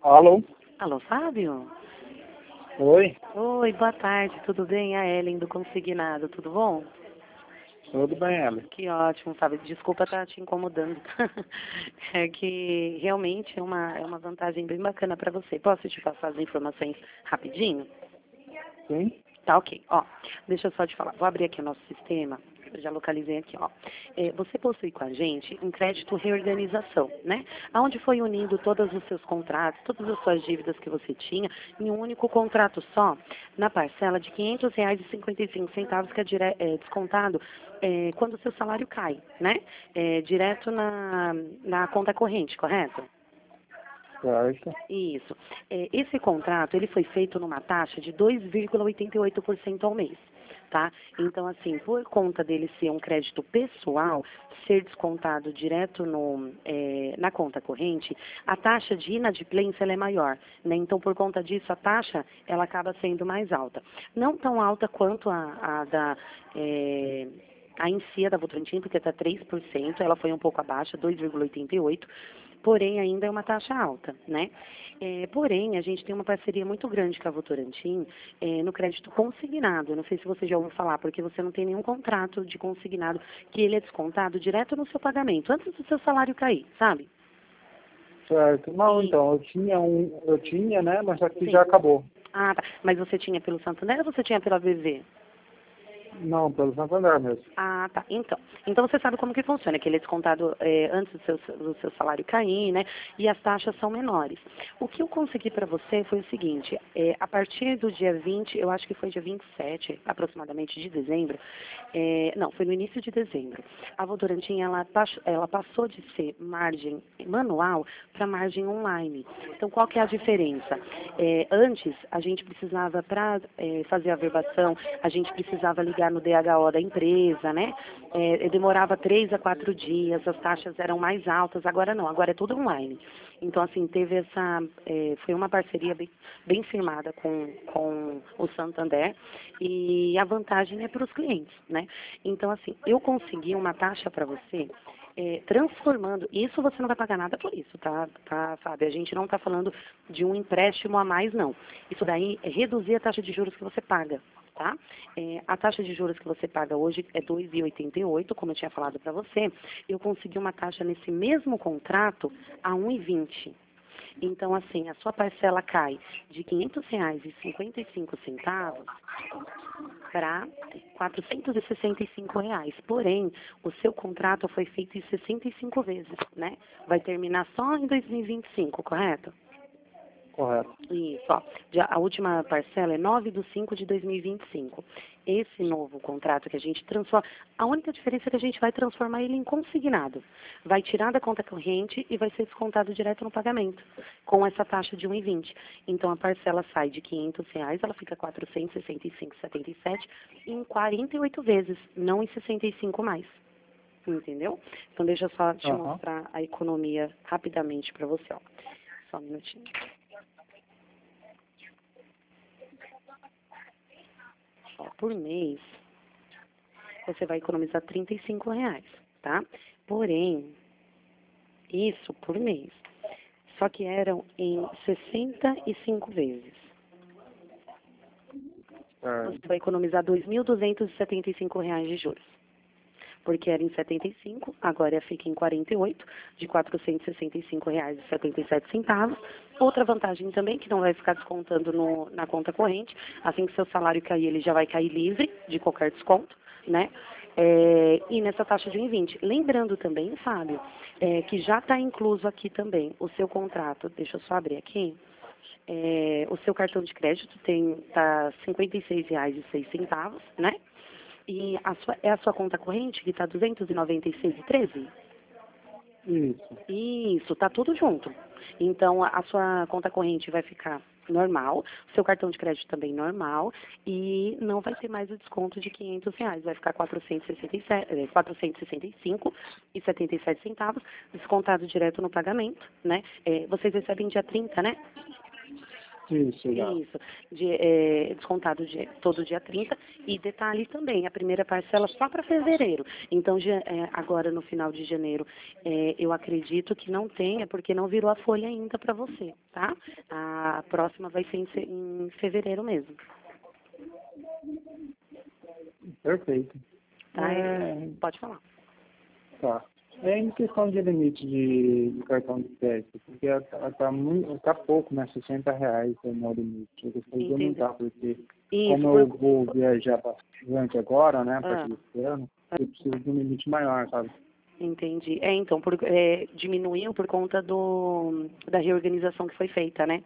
Alô? Alô, Fábio? Oi? Oi, boa tarde, tudo bem? A Ellen do Consignado, tudo bom? Tudo bem, Ellen? Que ótimo, Fábio. Desculpa estar te incomodando. É que realmente é uma vantagem bem bacana para você. Posso te passar as informações rapidinho? Sim? Tá, ok. Ó, deixa eu só te falar. Vou abrir aqui o nosso sistema. Eu já localizei aqui, ó. Você possui com a gente um crédito reorganização, né? Onde foi unindo todos os seus contratos, todas as suas dívidas que você tinha, em um único contrato só, na parcela de R$ 500,55, que é descontado quando o seu salário cai, né? Direto na conta corrente, correto? Certo. Isso. Esse contrato, ele foi feito numa taxa de 2,88% ao mês, tá? Então, assim, por conta dele ser um crédito pessoal, ser descontado direto na conta corrente, a taxa de inadimplência ela é maior, né? Então, por conta disso, a taxa, ela acaba sendo mais alta. Não tão alta quanto a em si, a da Votorantim, porque está 3%, ela foi um pouco abaixo, 2,88%, porém ainda é uma taxa alta, né? Porém, a gente tem uma parceria muito grande com a Votorantim no crédito consignado. Eu não sei se você já ouviu falar, porque você não tem nenhum contrato de consignado que ele é descontado direto no seu pagamento, antes do seu salário cair, sabe? Certo. Não, E, então, eu tinha, né, mas aqui sim. já acabou. Ah, tá. Mas você tinha pelo Santander ou você tinha pela BV? Não, pelo Santander mesmo. Ah, tá. Então você sabe como que funciona, que ele é descontado antes do seu salário cair, né? E as taxas são menores. O que eu consegui para você foi o seguinte, a partir do dia 20, eu acho que foi dia 27, aproximadamente, de dezembro, não, foi no início de dezembro, a Votorantim, ela passou de ser margem manual para margem online. Então, qual que é a diferença? Antes, a gente precisava, para fazer a averbação, a gente precisava ligar no DHO da empresa, né? Demorava 3 a 4 dias, as taxas eram mais altas, agora não, agora é tudo online. Então, assim, foi uma parceria bem firmada com o Santander e a vantagem é para os clientes, né? Então, assim, eu consegui uma taxa para você transformando, isso você não vai pagar nada por isso, tá, Fábio? A gente não está falando de um empréstimo a mais, não. Isso daí é reduzir a taxa de juros que você paga, tá? A taxa de juros que você paga hoje é 2,88, como eu tinha falado para você. Eu consegui uma taxa nesse mesmo contrato a 1,20. Então, assim, a sua parcela cai de R$ 500,55 para R$ 465. Porém, o seu contrato foi feito em 65 vezes, né? Vai terminar só em 2025, correto? Correto. Isso, ó. A última parcela é 9/5 de 2025. Esse novo contrato que a gente transforma, a única diferença é que a gente vai transformar ele em consignado. Vai tirar da conta corrente e vai ser descontado direto no pagamento, com essa taxa de 1,20. Então a parcela sai de R$ 500, ela fica 465,77 em 48 vezes, não em 65 mais. Entendeu? Então deixa eu só te Aham. mostrar a economia rapidamente para você, ó. Só um minutinho. Ó, por mês, você vai economizar R$ 35, tá? Porém, isso por mês. Só que eram em 65 vezes. Você Certo. vai economizar R$ 2.275 de juros. Porque era em 75, agora fica em 48, de R$ 465,77. Outra vantagem também, que não vai ficar descontando na conta corrente, assim que seu salário cair, ele já vai cair livre de qualquer desconto, né? E nessa taxa de 1,20. Lembrando também, Fábio, que já está incluso aqui também o seu contrato, deixa eu só abrir aqui, o seu cartão de crédito tá R$ 56,06, né? E a sua conta corrente, que está 296,13? Isso. Isso, tá tudo junto. Então, a sua conta corrente vai ficar normal, seu cartão de crédito também normal, e não vai ter mais o desconto de R$ 500, vai ficar 465,77 descontado direto no pagamento, né? Vocês recebem dia 30, né? Isso, já. Isso, descontado todo dia 30. E detalhe também, a primeira parcela só para fevereiro. Então, agora no final de janeiro, eu acredito que não tenha, porque não virou a folha ainda para você, tá? A próxima vai ser em fevereiro mesmo. Perfeito. Tá? Pode falar. Tá. Em questão de limite de cartão de crédito, porque tá pouco, né? R$60 é o meu limite. Eu gostaria de aumentar, porque como eu vou viajar bastante agora, né? A partir desse ano, eu preciso de um limite maior, sabe? Entendi. Então, diminuiu por conta da reorganização que foi feita, né?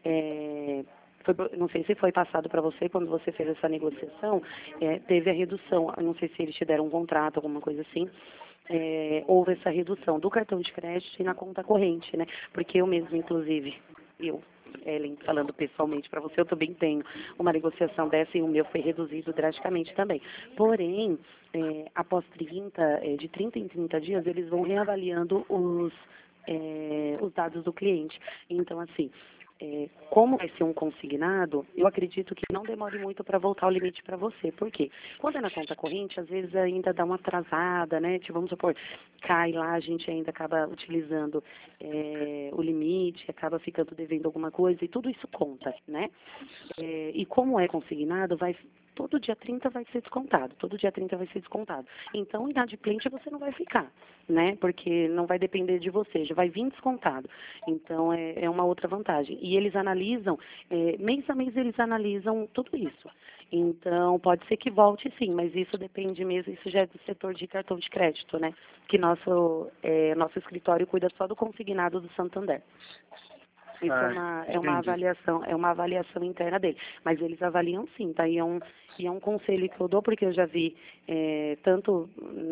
Não sei se foi passado para você, quando você fez essa negociação, teve a redução. Eu não sei se eles te deram um contrato, alguma coisa assim. Houve essa redução do cartão de crédito e na conta corrente, né? Porque eu mesmo, inclusive, Ellen, falando pessoalmente para você, eu também tenho uma negociação dessa e o meu foi reduzido drasticamente também. Porém, após de 30 em 30 dias, eles vão reavaliando os dados do cliente. Então, assim, como vai ser um consignado, eu acredito que não demore muito para voltar o limite para você. Por quê? Quando é na conta corrente, às vezes ainda dá uma atrasada, né? Tipo, vamos supor, cai lá, a gente ainda acaba utilizando o limite, acaba ficando devendo alguma coisa, e tudo isso conta, né? E como é consignado, todo dia 30 vai ser descontado, todo dia 30 vai ser descontado. Então, inadimplente você não vai ficar, né? Porque não vai depender de você, já vai vir descontado. Então, é uma outra vantagem. E eles analisam, mês a mês eles analisam tudo isso. Então, pode ser que volte sim, mas isso depende mesmo, isso já é do setor de cartão de crédito, né? Que nosso escritório cuida só do consignado do Santander. Isso é uma avaliação interna dele. Mas eles avaliam sim, tá? E é um conselho que eu dou, porque eu já vi tanto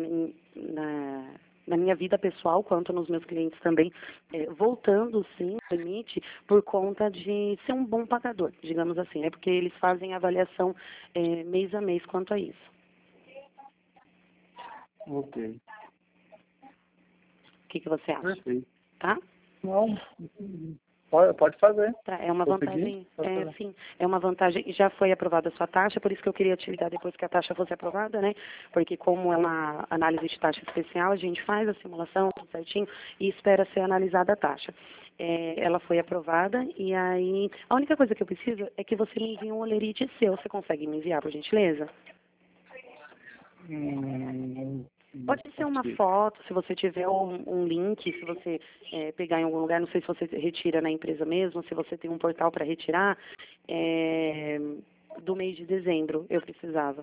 na minha vida pessoal, quanto nos meus clientes também, voltando sim ao limite por conta de ser um bom pagador, digamos assim, né? Porque eles fazem avaliação mês a mês quanto a isso. Ok. O que você acha? Perfeito. Tá? Não, pode fazer. Tá, é uma vantagem, sim, é uma vantagem. Já foi aprovada a sua taxa, por isso que eu queria te ligar depois que a taxa fosse aprovada, né? Porque como é uma análise de taxa especial, a gente faz a simulação, tudo certinho, e espera ser analisada a taxa. Ela foi aprovada, e aí, a única coisa que eu preciso é que você me envie um olerite seu. Você consegue me enviar, por gentileza? Pode ser uma foto, se você tiver um link, se você pegar em algum lugar, não sei se você retira na empresa mesmo, se você tem um portal para retirar, do mês de dezembro eu precisava.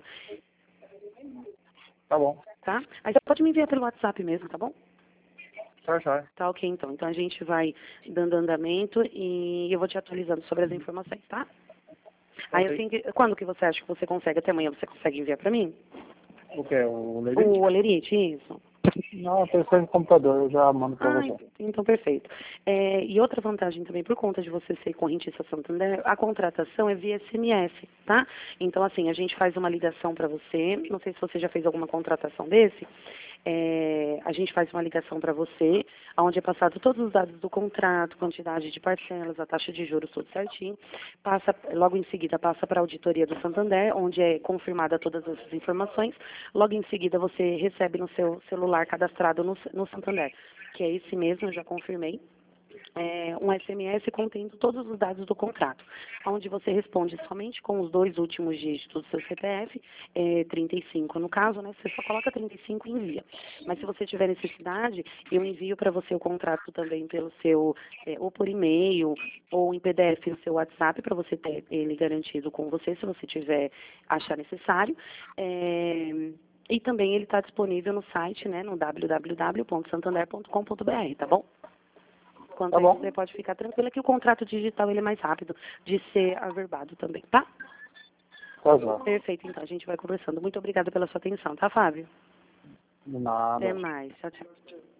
Tá bom. Tá? Aí você pode me enviar pelo WhatsApp mesmo, tá bom? Tá, já. Tá, ok, então. Então a gente vai dando andamento e eu vou te atualizando sobre as informações, tá? Aí assim, quando que você acha que você consegue? Até amanhã você consegue enviar para mim? O que? O olerite? O olerite, isso. Não, telefone no computador, eu já mando para você. Então, perfeito. E outra vantagem também, por conta de você ser correntista Santander, a contratação é via SMS, tá? Então, assim, a gente faz uma ligação para você, não sei se você já fez alguma contratação desse, a gente faz uma ligação para você, onde é passado todos os dados do contrato, quantidade de parcelas, a taxa de juros, tudo certinho. Logo em seguida passa para a auditoria do Santander, onde é confirmada todas essas informações. Logo em seguida você recebe no seu celular cadastrado no Santander, que é esse mesmo, eu já confirmei. Um SMS contendo todos os dados do contrato, onde você responde somente com os 2 últimos dígitos do seu CPF, 35 no caso, né? Você só coloca 35 e envia. Mas se você tiver necessidade, eu envio para você o contrato também pelo seu, ou por e-mail, ou em PDF no seu WhatsApp, para você ter ele garantido com você, se você achar necessário. E também ele está disponível no site, né, no www.santander.com.br, tá bom? Quanto a isso, você pode ficar tranquila que o contrato digital ele é mais rápido de ser averbado também, tá? Tá bom. Perfeito, então a gente vai conversando. Muito obrigada pela sua atenção, tá, Fábio? De nada. Até mais. Tchau, tchau.